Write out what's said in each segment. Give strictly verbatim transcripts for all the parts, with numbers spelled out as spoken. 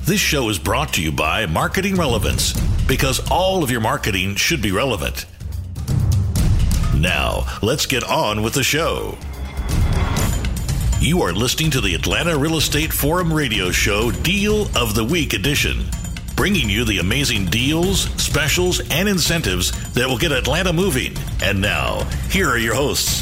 This show is brought to you by Marketing Relevance, because all of your marketing should be relevant. Now, let's get on with the show. You are listening to the Atlanta Real Estate Forum radio show Deal of the Week edition, bringing you the amazing deals, specials, and incentives that will get Atlanta moving. And now, here are your hosts.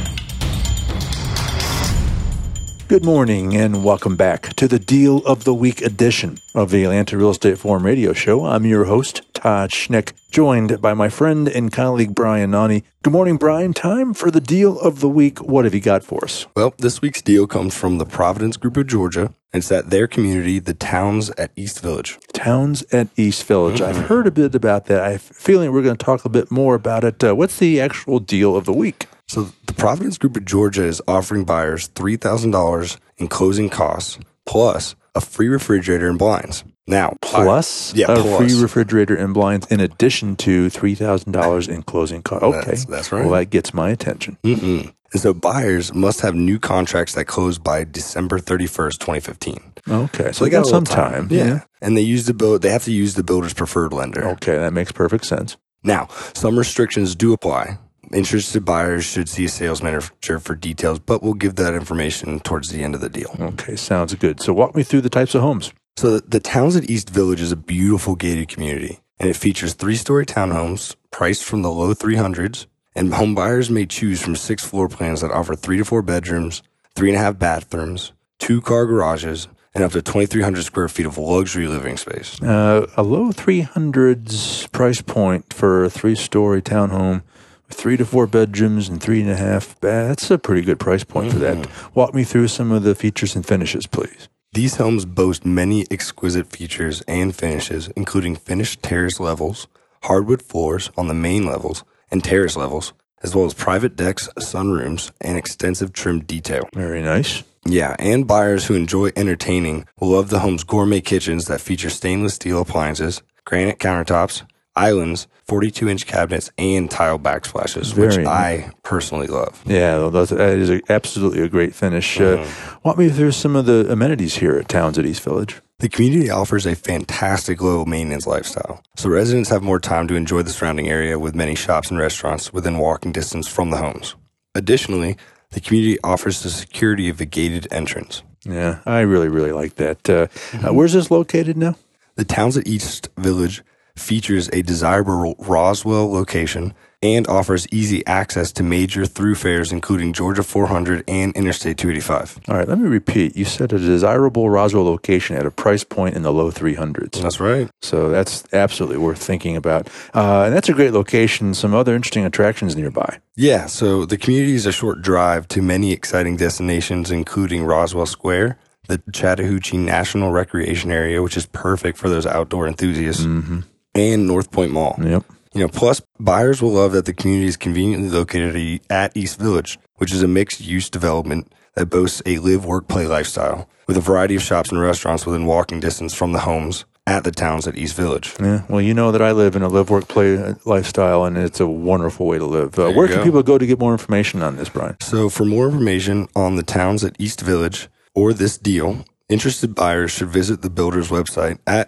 Good morning and welcome back to the Deal of the Week edition of the Atlanta Real Estate Forum radio show. I'm your host, Todd Schnick, joined by my friend and colleague, Brian Nani. Good morning, Brian. Time for the Deal of the Week. What have you got for us? Well, this week's deal comes from the Providence Group of Georgia. It's at their community, the Towns at East Village. Towns at East Village. Mm-hmm. I've heard a bit about that. I have a feeling we're going to talk a bit more about it. Uh, what's the actual deal of the week? So the Providence Group of Georgia is offering buyers three thousand dollars in closing costs plus a free refrigerator and blinds. Now, plus I, yeah, a plus. free refrigerator and blinds in addition to three thousand dollars in closing costs. Okay. That's, that's right. Well, that gets my attention. Mm-hmm. And so buyers must have new contracts that close by December thirty-first, twenty fifteen. Okay. So, So they got some time. Yeah. yeah. And they use the build, they have to use the builder's preferred lender. Okay. That makes perfect sense. Now, some restrictions do apply. Interested buyers should see a sales manager for details, but we'll give that information towards the end of the deal. Okay, sounds good. So walk me through the types of homes. So the, the Towns at East Village is a beautiful gated community, and it features three-story townhomes priced from the low three hundreds, and home buyers may choose from six floor plans that offer three to four bedrooms, three and a half bathrooms, two car garages, and up to twenty-three hundred square feet of luxury living space. Uh, a low three hundreds price point for a three-story townhome. Three to four bedrooms and three and a half baths. That's a pretty good price point mm-hmm. for that. Walk me through some of the features and finishes, please. These homes boast many exquisite features and finishes, including finished terrace levels, hardwood floors on the main levels and terrace levels, as well as private decks, sunrooms, and extensive trim detail. Very nice. Yeah, and buyers who enjoy entertaining will love the home's gourmet kitchens that feature stainless steel appliances, granite countertops, islands, forty-two inch cabinets, and tile backsplashes, Very which nice. I personally love. Yeah, that is a, absolutely a great finish. Mm-hmm. Uh, walk me through some of the amenities here at Towns at East Village. The community offers a fantastic low maintenance lifestyle, so residents have more time to enjoy the surrounding area with many shops and restaurants within walking distance from the homes. Additionally, the community offers the security of a gated entrance. Yeah, I really, really like that. Uh, mm-hmm. uh, where's this located now? The Towns at East Village features a desirable Roswell location and offers easy access to major thoroughfares, including Georgia four hundred and Interstate two eighty-five. All right, let me repeat. You said a desirable Roswell location at a price point in the low three hundreds. That's right. So that's absolutely worth thinking about. Uh, and that's a great location. Some other interesting attractions nearby. Yeah, so the community is a short drive to many exciting destinations, including Roswell Square, the Chattahoochee National Recreation Area, which is perfect for those outdoor enthusiasts, mm-hmm. and North Point Mall. Yep. You know, plus buyers will love that the community is conveniently located at East Village, which is a mixed-use development that boasts a live, work, play lifestyle with a variety of shops and restaurants within walking distance from the homes at the Towns at East Village. Yeah, well, you know that I live in a live, work, play lifestyle, and it's a wonderful way to live. Uh, where can go. people go to get more information on this, Brian? So for more information on the Towns at East Village or this deal, interested buyers should visit the builder's website at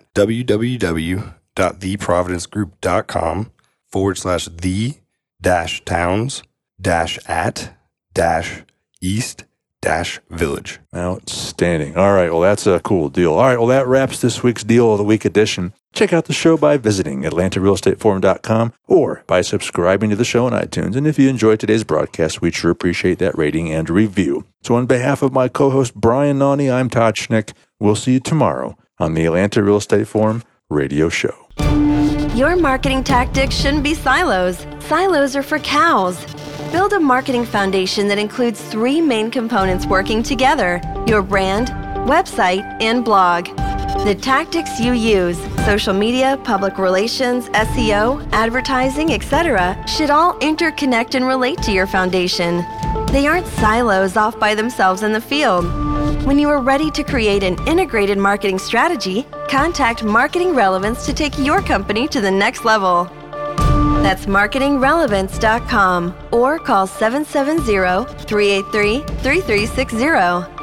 www.theprovidencegroup.com forward slash the dash towns dash at dash east dash village. Outstanding. All right. Well, that's a cool deal. All right. Well, that wraps this week's Deal of the Week edition. Check out the show by visiting Atlanta Real Estate Forum dot com or by subscribing to the show on iTunes. And if you enjoyed today's broadcast, we'd sure appreciate that rating and review. So on behalf of my co-host Brian Nani, I'm Todd Schnick. We'll see you tomorrow on the Atlanta Real Estate Forum radio show. Your marketing tactics shouldn't be silos. Silos are for cows. Build a marketing foundation that includes three main components working together: your brand, website, and blog. The tactics you use, social media, public relations, S E O, advertising, et cetera, should all interconnect and relate to your foundation. They aren't silos off by themselves in the field. When you are ready to create an integrated marketing strategy, contact Marketing Relevance to take your company to the next level. That's marketing relevance dot com or call seven seven zero, three eight three, three three six zero.